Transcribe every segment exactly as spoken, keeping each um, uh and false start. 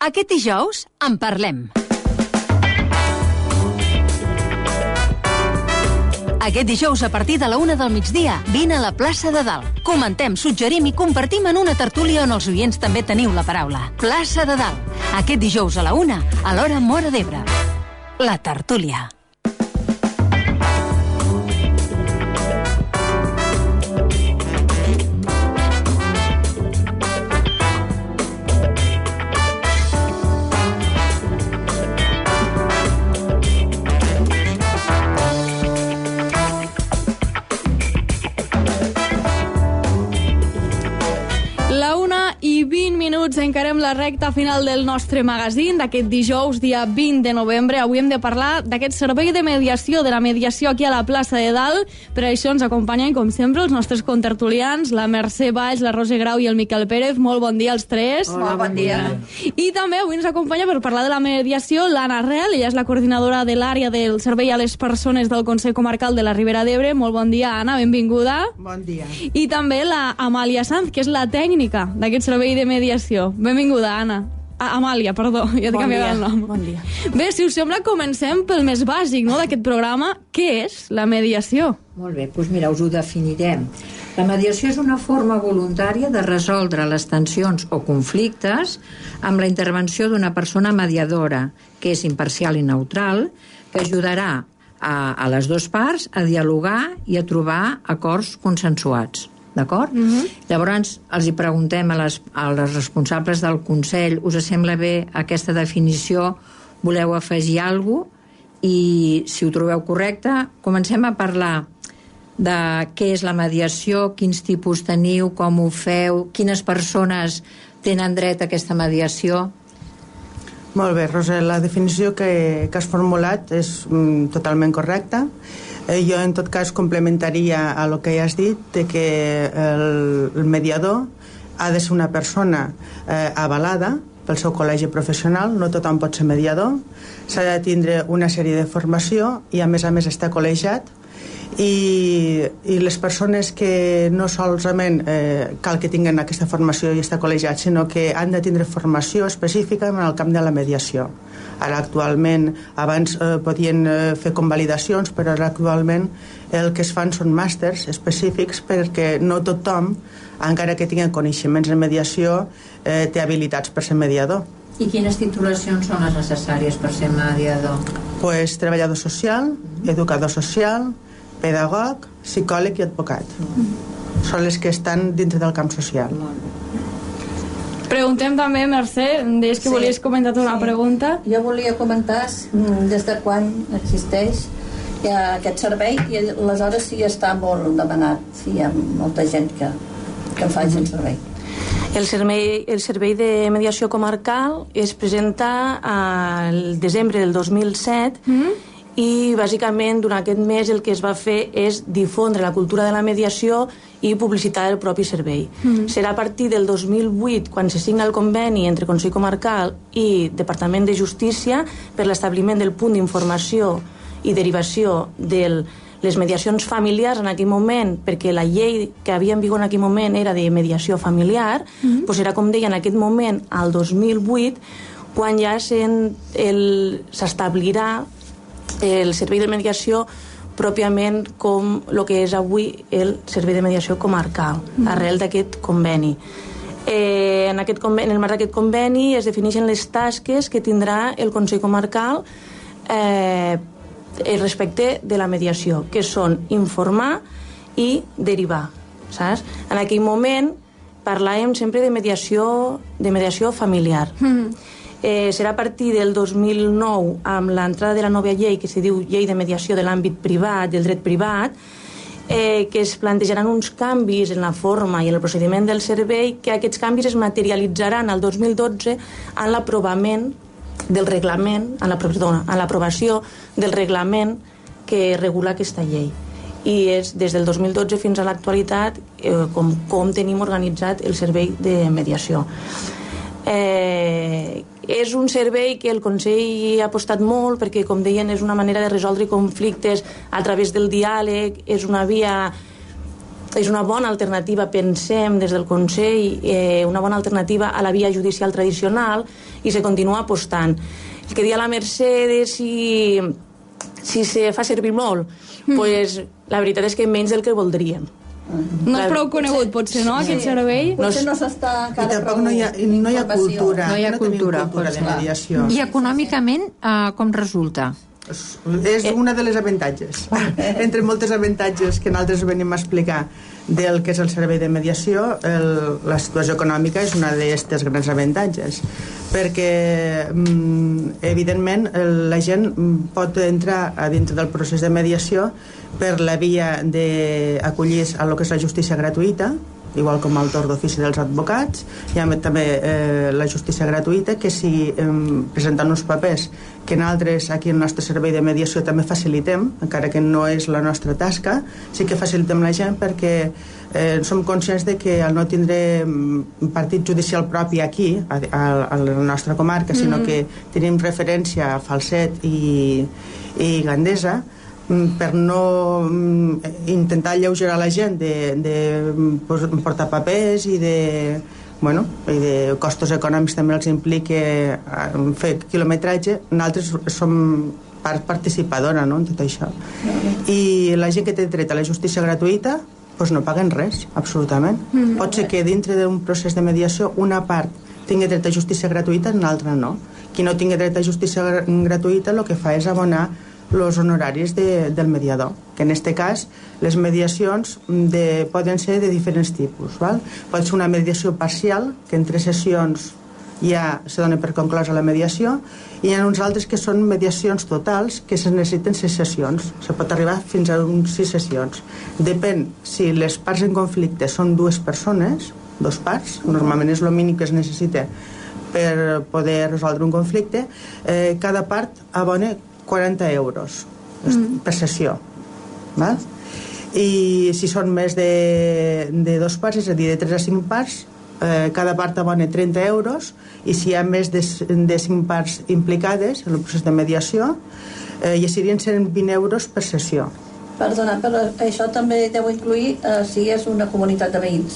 Aquest dijous en parlem. Aquest dijous, a partir de la una del migdia, vine a la plaça de Dalt. Comentem, suggerim i compartim en una tertúlia on els oients també teniu la paraula. Plaça de Dalt. Aquest dijous a la una, a l'hora Móra d'Ebre. La tertúlia. Minuts, encarem la recta final del nostre magazín d'aquest dijous, dia vint de novembre. Avui hem de parlar d'aquest servei de mediació, de la mediació aquí a la plaça de Dalt. Per això ens acompanyen, com sempre, els nostres contertulians, la Mercè Valls, la Roser Grau i el Miquel Pérez. Molt bon dia als tres. Hola, bon dia. I també avui ens acompanya per parlar de la mediació l'Anna Real. Ella és la coordinadora de l'àrea del servei a les persones del Consell Comarcal de la Ribera d'Ebre. Molt bon dia, Anna, benvinguda. Bon dia. I també la Amàlia Sanz, que és la tècnica d'aquest servei de mediació. Benvinguda, Anna. Ah, Amàlia, perdó, ja t'he bon canviat dia. el nom. Bon dia. Bé, si us sembla, comencem pel més bàsic, no?, d'aquest programa. Què és la mediació? Molt bé, doncs mira, us ho definirem. La mediació és una forma voluntària de resoldre les tensions o conflictes amb la intervenció d'una persona mediadora, que és imparcial i neutral, que ajudarà a, a les dues parts a dialogar i a trobar acords consensuats. D'acord? Uh-huh. Llavors, els hi preguntem a les, a les responsables del Consell, us sembla bé aquesta definició? Voleu afegir alguna cosa? I, si ho trobeu correcte, comencem a parlar de què és la mediació, quins tipus teniu, com ho feu, quines persones tenen dret a aquesta mediació. Molt bé, Rosa, la definició que, que has formulat és mm, totalment correcta. Eh, jo, en tot cas, complementaria a lo que ja has dit, de que el, el mediador ha de ser una persona eh, avalada pel seu col·legi professional, no tothom pot ser mediador, s'ha de tindre una sèrie de formació i, a més a més, està col·legiat, i, i les persones que no solament eh, cal que tinguin aquesta formació i estar col·legiat, sinó que han de tindre formació específica en el camp de la mediació. Ara actualment, abans eh, podien eh, fer convalidacions, però ara actualment el que es fan són màsters específics, perquè no tothom, encara que tinguin coneixements en mediació, eh, té habilitats per ser mediador. I quines titulacions són les necessàries per ser mediador? Pues, treballador social, educador social, pedagog, psicòleg i advocat. Mm. Són les que estan dintre del camp social. Preguntem també, Mercè, deies que sí. Volies comentar una sí. pregunta. Jo volia comentar des de quan existeix aquest servei, i aleshores sí està molt demanat, sí, hi ha molta gent que, que en faci el servei. El servei, el servei de mediació comarcal es presenta al desembre del dos mil set, mm-hmm. i bàsicament durant aquest mes el que es va fer és difondre la cultura de la mediació i publicitar el propi servei. Mm-hmm. Serà a partir del dos mil vuit quan se signa el conveni entre Consell Comarcal i Departament de Justícia per l'establiment del punt d'informació i derivació de les mediacions familiars en aquell moment, perquè la llei que havia en vigor en aquell moment era de mediació familiar. Mm-hmm. Doncs era, com deia, en aquest moment, al dos mil vuit, quan ja s'establirà el servei de mediació pròpiament com el que és avui el servei de mediació comarcal, mm. arrel d'aquest conveni. Eh, en, aquest conveni. En el marc d'aquest conveni es defineixen les tasques que tindrà el Consell Comarcal eh, respecte de la mediació, que són informar i derivar. Saps? En aquell moment parlàvem sempre de mediació, de mediació familiar. Mm. Eh, serà a partir del dos mil nou, amb l'entrada de la nova llei, que se diu Llei de Mediació de l'Àmbit Privat, del Dret Privat, eh, que es plantejaran uns canvis en la forma i en el procediment del servei, que aquests canvis es materialitzaran el dos mil dotze en l'aprovament del reglament, en la, perdona, en l'aprovació del reglament que regula aquesta llei. I és des del dos mil dotze fins a l'actualitat eh, com, com tenim organitzat el servei de mediació. Eh, és un servei que el Consell ha apostat molt perquè, com deien, és una manera de resoldre conflictes a través del diàleg, és una via és una bona alternativa, pensem des del Consell, eh, una bona alternativa a la via judicial tradicional, i se continua apostant. El que dia la Mercè de si, si se fa servir molt, mm. pues, la veritat és que menys del que voldríem. No és prou conegut, potser, no, sí. aquest servei? Potser no s'està encara I tampoc prou no hi ha, no hi ha cultura. No hi ha no cultura, cultura de mediació. I econòmicament, uh, com resulta? És una de les avantatges. Entre moltes avantatges que nosaltres venim a explicar del que és el servei de mediació, el, la situació econòmica és una d'aquestes grans avantatges, perquè evidentment la gent pot entrar a dintre del procés de mediació per la via d'acollir a lo que és la justícia gratuïta, igual com el torn d'ofici dels advocats. Hi ha també eh, la justícia gratuïta, que si eh, presentant uns papers que nosaltres aquí al nostre servei de mediació també facilitem, encara que no és la nostra tasca, sí que facilitem la gent perquè eh, som conscients de que al no tindre partit judicial propi aquí, a, a, a la nostra comarca, sinó mm. que tenim referència a Falset i, i Gandesa, per no intentar alleugerar la gent de, de portar papers i de, bueno, i de costos econòmics també els implica fer quilometratge, nosaltres som part participadora, no?, en tot això. I la gent que té dret a la justícia gratuïta pues no paguen res, absolutament. Mm. Pot ser que dintre d'un procés de mediació una part tingui dret a justícia gratuïta i una altra no. Qui no tingui dret a justícia gratuïta el que fa és abonar els honoraris de, del mediador, que en aquest cas les mediacions de, poden ser de diferents tipus, val? Pot ser una mediació parcial, que en tres sessions ja se dona per conclosa la mediació, i hi ha uns altres que són mediacions totals, que se necessiten sis sessions, se pot arribar fins a uns sis sessions. Depèn si les parts en conflicte són dues persones, dos parts, normalment és el mínim que es necessita per poder resoldre un conflicte, eh, cada part abona quaranta euros mm. per sessió, val? I si són més de, de dos parts, és a dir, de tres a cinc parts, eh, cada part abona trenta euros, i si hi ha més de, de cinc parts implicades en el procés de mediació, eh, ja serien cent vint euros per sessió. Perdona, però això també deu incluir eh, si és una comunitat de veïns.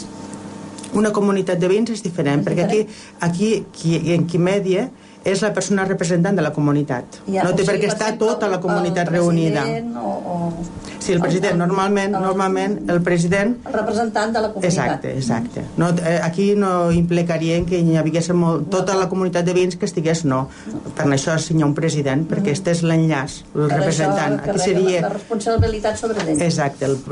Una comunitat de veïns és diferent, és perquè diferent. aquí, aquí qui, en qui media és la persona representant de la comunitat. Ja, no té per què estar tota la comunitat reunida. O, o... Sí, el president, el, normalment, el, normalment el president... El representant de la comunitat. Exacte, exacte. No, eh, aquí no implicaria que hi hagués molt, tota la comunitat de veïns que estigués, no. Per això s'hi ha un president, perquè aquest és l'enllaç, el per representant. Aquí seria... La responsabilitat sobre ell. Exacte, el,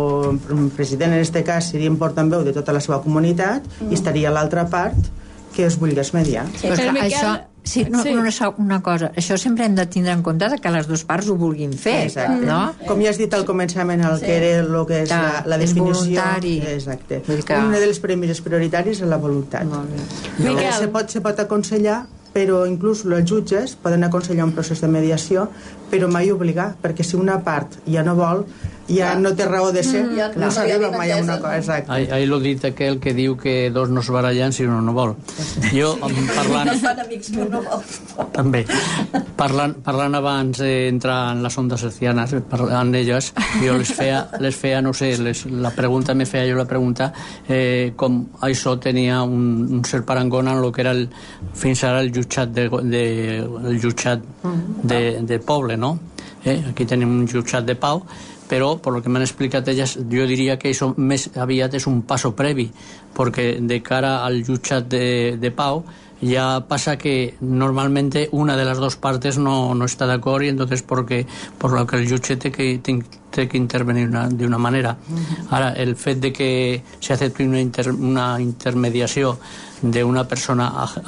el president en aquest cas seria un portaveu de tota la seva comunitat mm. i estaria a l'altra part que es volgués mediar. Sí. Però clar, això... Sí, no, sí. Una, una cosa, això sempre hem de tindre en compte que les dues parts ho vulguin fer. Exacte. No? Com ja has dit al començament, el sí. que era el que és la, la definició... És voluntari. Exacte. Que... Una de les premisses prioritàries és la voluntat. Miquel. Se pot, se pot aconsellar, però inclús els jutges poden aconsellar un procés de mediació, però mai obligar, perquè si una part ja no vol, ja no té raó de ser, mm, ja no s'arriba mai a una cosa. Exacte. Ahí, ahí lo dit aquell que diu que dos no es barallen si uno no vol. Jo, parlant... No fan amics que uno vol. També. Parlant, parlant abans d'entrar en les ondes hercianes, parlant d'elles, jo les feia, les feia, no sé, les, la pregunta, me feia jo la pregunta, eh, com això tenia un, un cert parangón en el que era el, fins ara el jutjat de, de, el jutjat de, de poble, no? Eh? Aquí tenim un jutjat de pau, però per lo que m'han explicat elles, jo diria que això més aviat és un passo previ, perquè de cara al jutjat de, de pau ya pasa que normalmente una de las dos partes no, no está de acuerdo, y entonces porque por lo que el jutge té que, té que intervenir una, de una manera. Ara, el fet de que se acepte una, inter, una intermediació d'una persona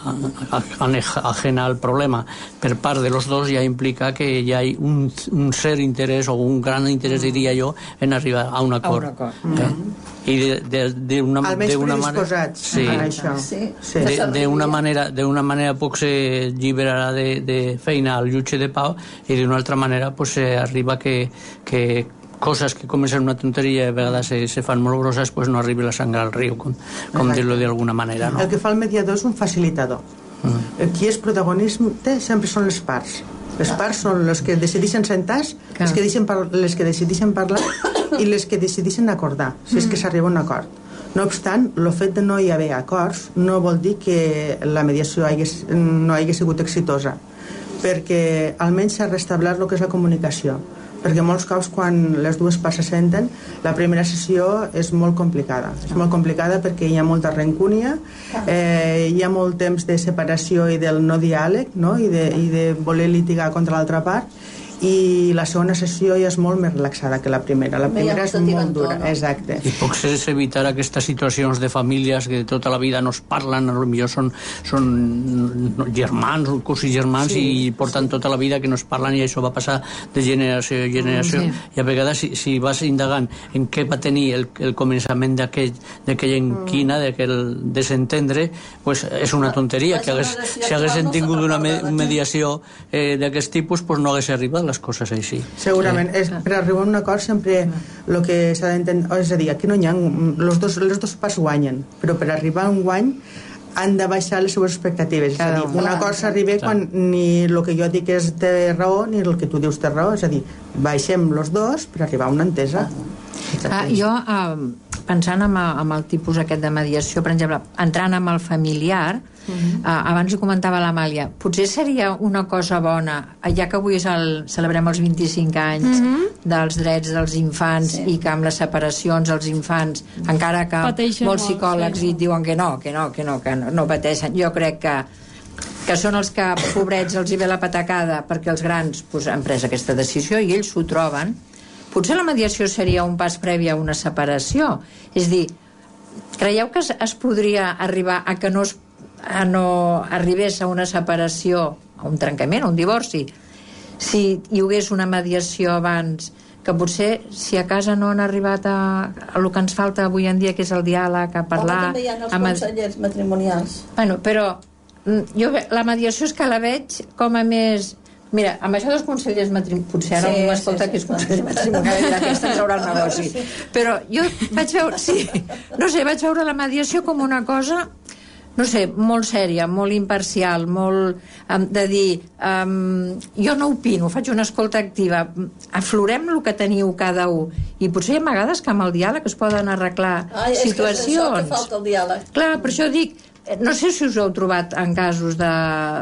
ajena al problema per part de los dos ja implica que hi ha un, un cert interès o un gran interès, diria jo, en arribar a un acord. A un acord. Eh? Mm. I de, de, de una, almenys de una predisposats sí, a això. Sí. Sí. De, una manera, de una manera poc se lliberarà de, de feina al jutge de pau, i d'una altra manera pues, se arriba que, que coses que comencen una tonteria i a vegades se, se fan molt grosses, pues no arribi la sang al riu, com, com dir-lo d'alguna manera. No? El que fa el mediador és un facilitador. Mm. Qui és protagonista sempre són les parts. Les parts són les que decideixen sentar, les que, par les que decideixen parlar i les que decidissin acordar, si és que s'arriba a un acord. No obstant, el fet de no hi haver acords no vol dir que la mediació hagi, no hagi sigut exitosa, perquè almenys s'ha restablert el que és la comunicació, perquè molts cops quan les dues parts se senten, la primera sessió és molt complicada. És molt complicada perquè hi ha molta rancúnia, eh, hi ha molt temps de separació i del no diàleg, no? I, de, i de voler litigar contra l'altra part, i la segona sessió ja és molt més relaxada que la primera. La primera és molt dura, exacte. I potser és evitar aquestes situacions de famílies que tota la vida no es parlen, potser són, són germans o cosins germans sí, i porten tota la vida que no es parlen, i això va passar de generació a generació. Sí. I a vegades si, si vas indagant en què va tenir el, el començament d'aquella enquina, d'aquell desentendre, pues és una tonteria, que hagués, si haguessin tingut una mediació eh, d'aquest tipus, pues no hagués arribat les coses així. Segurament. Eh. És, per arribar a un acord sempre el que s'ha d'entendre, és a dir, aquí no hi ha, els dos, les dos parts guanyen, però per arribar a un guany han de baixar les seves expectatives. És a dir, un acord s'arriba quan ni el que jo dic és té raó ni el que tu dius té raó, és a dir, baixem els dos per arribar a una entesa. Ah, jo, eh, pensant en, en el tipus aquest de mediació, per exemple, entrant amb el familiar, Uh-huh. Uh, abans ho comentava l'Amàlia, potser seria una cosa bona, ja que avui és el, celebrem els vint-i-cinc anys uh-huh. dels drets dels infants sí. i que amb les separacions els infants, encara que pateixen molts psicòlegs molt, sí. i diuen que no, que no, que no, que no, no pateixen, jo crec que que són els que, pobrets, els hi ve la patacada perquè els grans pues, han pres aquesta decisió i ells s'ho troben. Potser la mediació seria un pas previ a una separació, és dir, creieu que es, es podria arribar a que no es a no arribés a una separació, a un trencament, a un divorci, si hi hagués una mediació abans, que potser si a casa no han arribat a, a el que ens falta avui en dia, que és el diàleg, a parlar... Home, també hi ha els consellers matrimonials. Bueno, però jo, la mediació és que la veig com a més... Mira, amb això dels consellers matrimonials, potser ara sí, m'escolta sí, sí, que és conseller matrimonial i aquesta traurà el negoci, però jo vaig veure, sí, no sé, vaig veure la mediació com una cosa, no sé, molt sèria, molt imparcial, molt um, de dir um, jo no opino, faig una escolta activa, aflorem el que teniu cada un, i potser hi ha vegades que amb el diàleg es poden arreglar Ai, situacions. És que, és que falta el diàleg. Clar, per això dic, no sé si us heu trobat en casos de,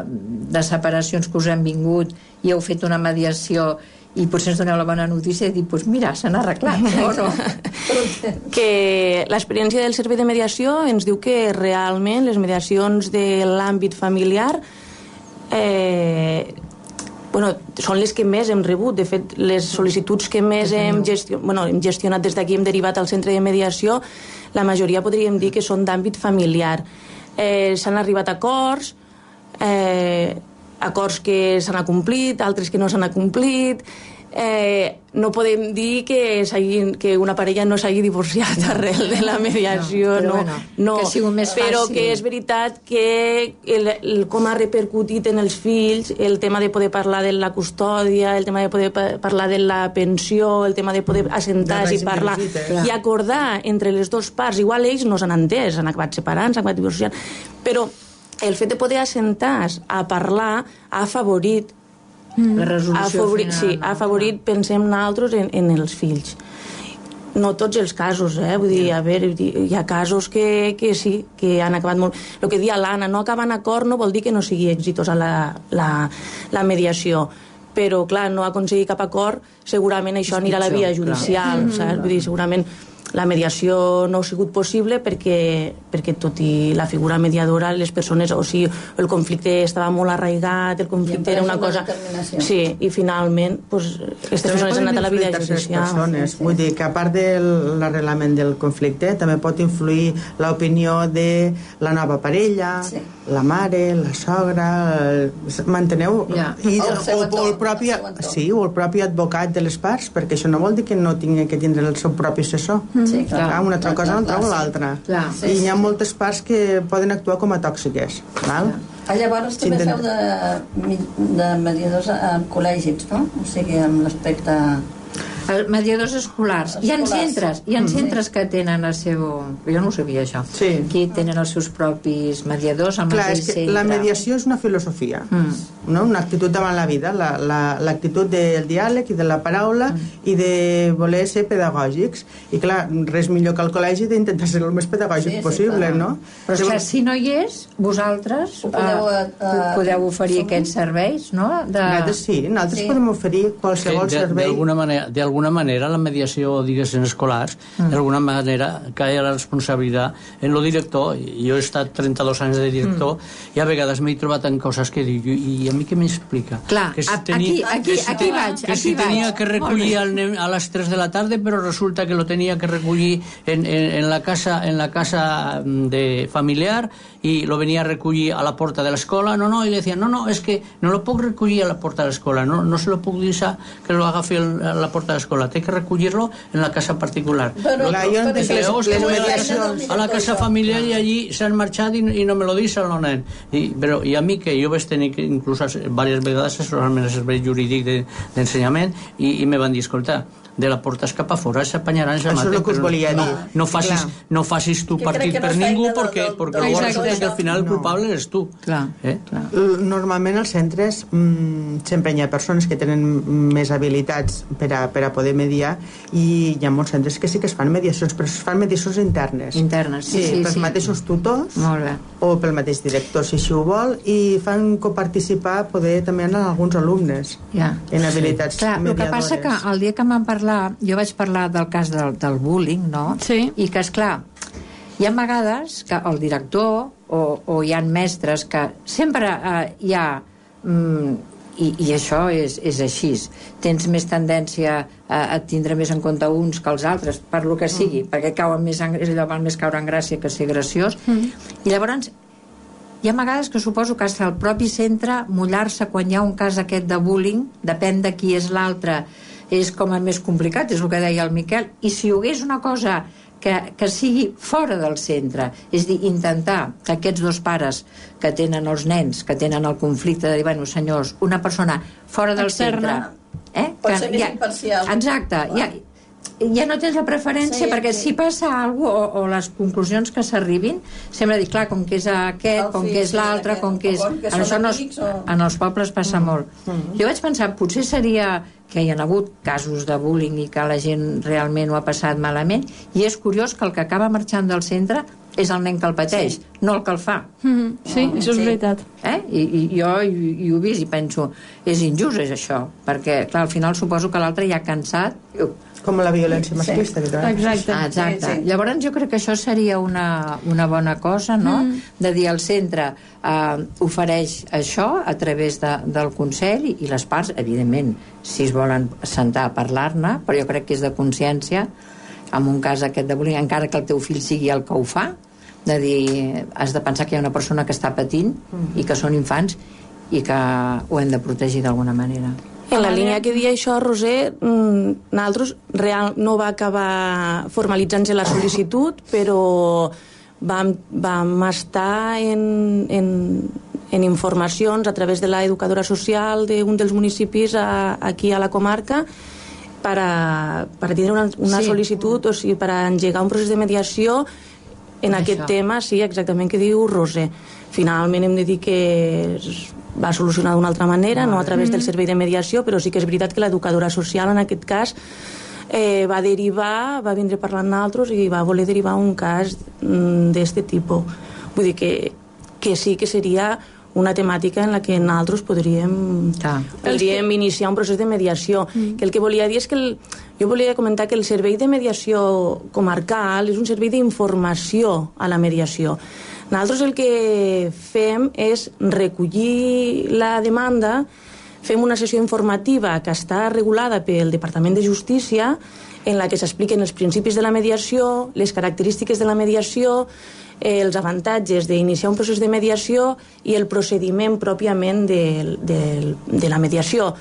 de separacions que us han vingut i heu fet una mediació i potser ens doneu la bona notícia i dir, doncs pues mira, s'han arreglat, o no? Que l'experiència del servei de mediació ens diu que realment les mediacions de l'àmbit familiar eh, bueno, són les que més hem rebut. De fet, les sol·licituds que més hem, gestion... bueno, hem gestionat des d'aquí, hem derivat al centre de mediació, la majoria podríem dir que són d'àmbit familiar. Eh, s'han arribat a acords, eh, acords que s'han acomplit, altres que no s'han acomplit. Eh, no podem dir que, que una parella no s'hagi divorciat arrel de la mediació, no, no, però, no, bueno, que més però fàcil. Que és veritat que el, el, com ha repercutit en els fills el tema de poder parlar de la custòdia, el tema de poder parlar de la pensió, el tema de poder assentar-se i parlar i acordar entre les dues parts. Igual ells no s'han entès, s'han acabat separant, s'han acabat divorciant, però el fet de poder assentar-se a parlar ha afavorit mm. la resolució ha afavorit, final. Sí, ha afavorit, pensem nosaltres, en, en els fills. No tots els casos, eh? Vull dir, a veure, hi ha casos que, que sí, que han acabat molt... El que dia l'Anna, no acabar en acord no vol dir que no sigui exitosa la, la, la mediació, però, clar, no aconseguir cap acord, segurament això anirà a la via judicial, clar. Saps? Vull dir, segurament la mediació no ha sigut possible perquè, perquè tot i la figura mediadora, les persones, o sigui, el conflicte estava molt arraigat, el conflicte era una cosa... Sí, i finalment, pues, aquestes persones han anat a la vida judicial. Persones. Vull dir que a part de l'arreglament del conflicte, també pot influir l'opinió de la nova parella, sí. la mare, la sogra, el... m'enteneu? Ja. I, o, o, o, el propi, sí, o el propi advocat de les parts, perquè això no vol dir que no tingui que tindre el seu propi assessor. Sí, clar. Clar, una altra cosa no trobo l'altra. Sí, I hi ha moltes parts que poden actuar com a tòxiques. Val? Ah, llavors també feu de, de mediadors en col·legis, no? O sigui, amb l'aspecte... Els mediadors escolars. Hi ha centres, hi ha centres que tenen el seu... Jo no ho sabia, això. Sí. Aquí tenen els seus propis mediadors al Clar, mateix és que centre. la mediació és una filosofia, mm. no? Una actitud davant la vida, l'actitud la, la, del diàleg i de la paraula mm. i de voler ser pedagògics. I clar, res millor que al col·legi d'intentar ser el més pedagògic sí, possible, sí, no? Però és clar, si no hi és, vosaltres podeu, uh, uh, podeu oferir aquests serveis, no? De... Sí, nosaltres sí. podem oferir qualsevol de, servei. D'alguna manera, d'alguna manera la mediació, digues, en escolars, mm. d'alguna manera cae la responsabilitat en lo director. Jo he estat trenta-dos anys de director mm. i a vegades m'he trobat en coses que dic, i, i a mi què m'explica? Clar, que si tenia, aquí, aquí, que si aquí vaig. Que aquí si vaig. tenia que recollir al nen a les tres de la tarda, però resulta que lo tenia que recollir en, en, en, la, casa, en la casa de familiar y lo venía a recollir a la porta de l'escola. No, no, y le decían, no, no, es que no lo puc recollir a la porta de l'escola, no, no se lo puc deixar que lo agafi a la porta de l'escola, té que recollir-lo en la casa particular. Però, lo, clar, jo les, les, les mediacions a la casa familiar i allí s'han marxat i, i no me lo deixen el nen. I, però, i a mi que jo vaig tenir que inclús diverses vegades assessorar-me en el servei jurídic d'ensenyament de, i, i me van dir, escolta, de la portes cap a fora s'apanyaran ja això és el que us volia no, dir no facis, no facis tu partit per ningú perquè, perquè llavors resulta que al final el culpable eres tu. Clar, eh? clar. Normalment als centres mmm, sempre hi ha persones que tenen més habilitats per a, per a poder mediar i hi ha molts centres que sí que es fan mediacions, però es fan mediacions internes internes, sí, sí, pels sí. mateixos tutors Molt bé. o pel mateix director si així ho vol, i fan coparticipar poder també en alguns alumnes ja. en habilitats clar, mediadores. El que passa que el dia que m'han parlat, jo vaig parlar del cas del, del bullying, no? Sí. I que, esclar, hi ha vegades que el director o, o hi ha mestres que sempre eh, hi ha... Mm, i, i això és, és així, tens més tendència a, a tindre més en compte uns que els altres, per lo que sigui, mm. perquè cauen més en, és allò val més caure en gràcia que ser graciós, mm. i llavors hi ha vegades que suposo que hasta el propi centre mullar-se quan hi ha un cas aquest de bullying, depèn de qui és l'altre, és com a més complicat, és el que deia el Miquel, i si hi hagués una cosa que, que sigui fora del centre, és dir, intentar que aquests dos pares que tenen els nens, que tenen el conflicte de dir, bueno, senyors, una persona fora del externa. centre, eh? Pot que, ser més ja, imparcial. exacte, ja, ja no tens la preferència, sí, perquè sí. si passa alguna cosa o, o les conclusions que s'arribin, sempre dic, clar, com que és aquest, com que és l'altre, com que és... En, això no, o... en els pobles passa mm. molt. Mm. Jo vaig pensar, potser seria que hi ha hagut casos de bullying i que la gent realment ho ha passat malament, i és curiós que el que acaba marxant del centre és el nen que el pateix, sí. no el que el fa. Mm-hmm. Sí, oh, això és sí. veritat. Eh? I, i jo i, i ho he vist i penso, és injust, és això, perquè, clar, al final suposo que l'altre ja cansat... Com la violència masclista. Sí. Exacte. Ah, exacte. Sí, sí. Llavors jo crec que això seria una, una bona cosa, no? Mm. De dir, el centre eh, ofereix això a través de, del Consell i, i les parts, evidentment, si es volen sentar a parlar-ne, però jo crec que és de consciència, en un cas aquest de bullying, encara que el teu fill sigui el que ho fa, de dir, has de pensar que hi ha una persona que està patint mm. i que són infants i que ho hem de protegir d'alguna manera. En la línia que dia això, Roser, nosaltres real, no va acabar formalitzant-se la sol·licitud, però vam, vam estar en, en, en informacions a través de l'educadora social d'un dels municipis a, aquí a la comarca per a, per a tindre una, una sí. sol·licitud, o sigui, per a engegar un procés de mediació en aquest això. Tema, sí, exactament que diu Roser. Finalment hem de dir que va solucionar d'una altra manera, no a través del servei de mediació, però sí que és veritat que l'educadora social en aquest cas eh, va derivar, va vindre parlant d'altres i va voler derivar un cas d'aquest tipus. Vull dir que, que sí que seria una temàtica en la que nosaltres podríem, ah. podríem que... iniciar un procés de mediació. Mm. Que el que volia dir és que el, jo volia comentar que el servei de mediació comarcal és un servei d'informació a la mediació. Nosaltres el que fem és recollir la demanda, fem una sessió informativa que està regulada pel Departament de Justícia, en la que s'expliquen els principis de la mediació, les característiques de la mediació, eh, els avantatges d'iniciar un procés de mediació i el procediment pròpiament de, de, de la mediació.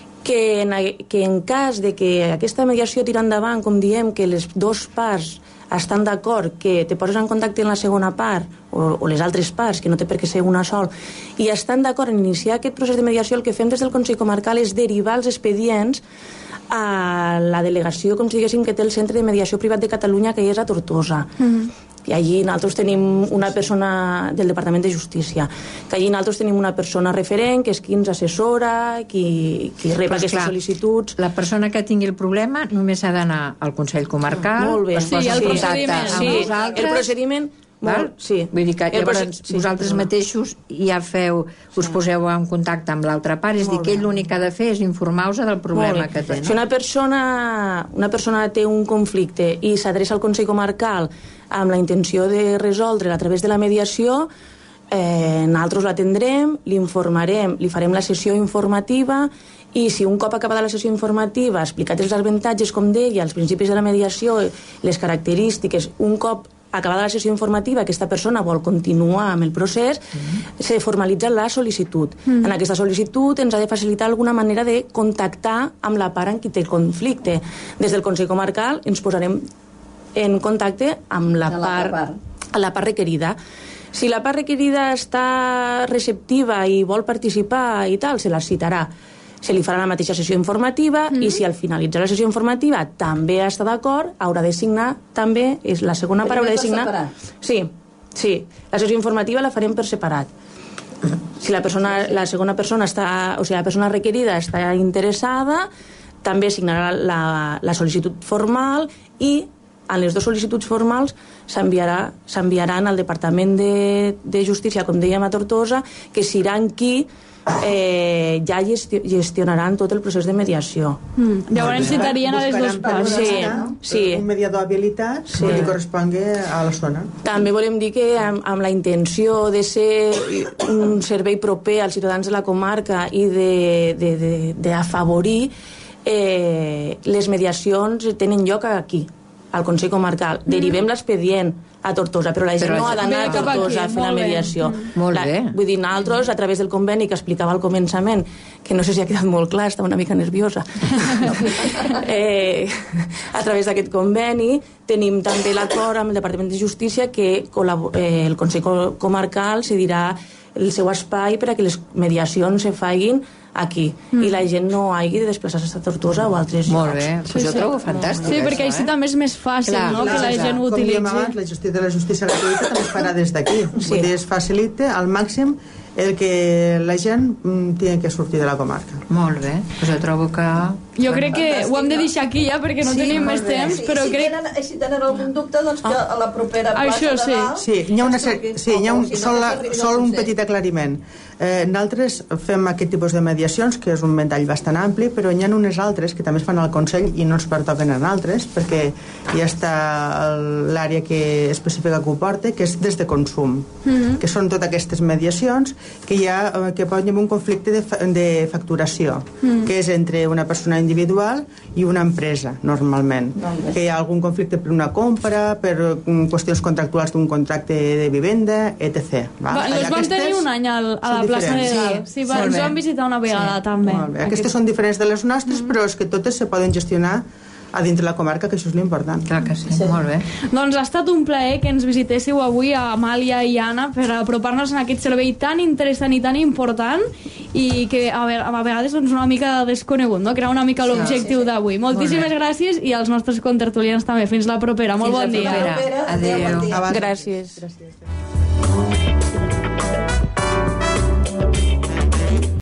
Que en, que en cas de que aquesta mediació tira endavant, com diem, que les dos parts estan d'acord que te poses en contacte en la segona part o, o les altres parts, que no té per què ser una sol, i estan d'acord en iniciar aquest procés de mediació, el que fem des del Consell Comarcal és derivar els expedients a la delegació, com si diguéssim, que té el Centre de Mediació Privat de Catalunya, que és a Tortosa. Mm-hmm. I allí nosaltres tenim una persona del Departament de Justícia, que allí nosaltres tenim una persona referent, que és qui ens assessora, qui, qui rep Pues aquestes clar, sol·licituds. La persona que tingui el problema només ha d'anar al Consell Comarcal, Molt bé. es posa Sí, el en contacte procediment. amb Sí, vosaltres. el procediment... Val? Molt, sí. Vull dir que El llavors proce- sí, vosaltres perdona. mateixos ja feu, us poseu en contacte amb l'altra part, és a dir, Molt que bé. ell l'únic que ha de fer és informar-vos del problema Molt que bé. té. Si No? una persona, una persona té un conflicte i s'adreça al Consell Comarcal amb la intenció de resoldre'l a través de la mediació, eh, nosaltres l'atendrem, l'informarem, li farem la sessió informativa, i si un cop acabada la sessió informativa, explicats els avantatges, com deia, els principis de la mediació, les característiques, un cop acabada la sessió informativa, aquesta persona vol continuar amb el procés, mm-hmm. se formalitza la sol·licitud. Mm-hmm. En aquesta sol·licitud ens ha de facilitar alguna manera de contactar amb la part en qui té el conflicte. Des del Consell Comarcal ens posarem en contacte amb la, part, part. la part requerida. Si la part requerida està receptiva i vol participar i tal, se la citarà. Se li farà la mateixa sessió informativa, mm-hmm. i si al finalitzar la sessió informativa també està d'acord, haurà de signar també, és la segona part, haurà de signar... Sí, sí, la sessió informativa la farem per separat. Si la persona, la segona persona està, o sigui, la persona requerida està interessada, també signarà la, la sol·licitud formal, i en les dues sol·licituds formals s'enviarà, s'enviaran al Departament de, de Justícia, com dèiem, a Tortosa, que seran qui eh, ja gestionaran tot el procés de mediació. Mm. Llavors citarien a les dues parts. Sí, sí. Un mediador habilitat sí. que li correspongui a la zona. També volem dir que amb, amb la intenció de ser un servei proper als ciutadans de la comarca i d'afavorir, eh, les mediacions tenen lloc aquí, al Consell Comarcal. Derivem mm. l'expedient a Tortosa, però la gent però no ha d'anar a Tortosa a fer la mediació. Mm. Molt la, bé. Vull dir, nosaltres, a través del conveni que explicava al començament, que no sé si ha quedat molt clar, estava una mica nerviosa, eh, a través d'aquest conveni tenim també l'acord amb el Departament de Justícia que eh, el Consell Comarcal cedirà el seu espai per a que les mediacions se facin aquí, mm. i la gent no hagi de desplaçar-se a Tortosa o a altres llocs. Molt bé, pues sí, jo sí. trobo fantàstic. Sí, perquè això, així eh? també és més fàcil, clar, no?, clar, que la gent ho utilitzi. Com dèiem abans, la gestió de la justícia gratuïta també es farà des d'aquí. Sí. Vull dir, es facilita al màxim el que la gent mm, tingui que sortir de la comarca. Molt bé, pues jo trobo que... Jo crec que ho hem de deixar aquí ja perquè no sí, tenim més temps, sí, però si crec... Tenen, si tenen algun dubte, doncs que a la propera plaça Això, sí. de dalt... Sí, hi ha, una ser... sí, hi ha un, sol, sol un petit aclariment. Eh, nosaltres fem aquest tipus de mediacions, que és un ventall bastant ampli, però hi ha unes altres que també es fan al Consell i no ens pertoquen a altres, perquè ja està l'àrea que específica que ho porta, que és des de consum, mm-hmm. que són totes aquestes mediacions que hi ha, que poden haver un conflicte de, fa, de facturació, mm. que és entre una persona individual i una empresa, normalment. Mm. Que hi ha algun conflicte per una compra, per um, qüestions contractuals d'un contracte de vivenda, etcètera. Va? Va, els vam tenir un any al, a la plaça de Dalt. Sí, va, ens vam visitar una vegada, sí. també. Molt bé. Aquestes són diferents de les nostres, mm. però és que totes se poden gestionar a dintre la comarca, que això és l'important. Clar que sí, sí, molt bé. Doncs ha estat un plaer que ens visitéssiu avui a Amàlia i Anna per apropar-nos a aquest servei tan interessant i tan important i que a, a vegades doncs, una mica desconegut, no? Que era una mica l'objectiu sí, sí. d'avui. Moltíssimes gràcies i als nostres contertulians també. Fins la propera. Molt bon dia. Adéu. Gràcies. Gràcies.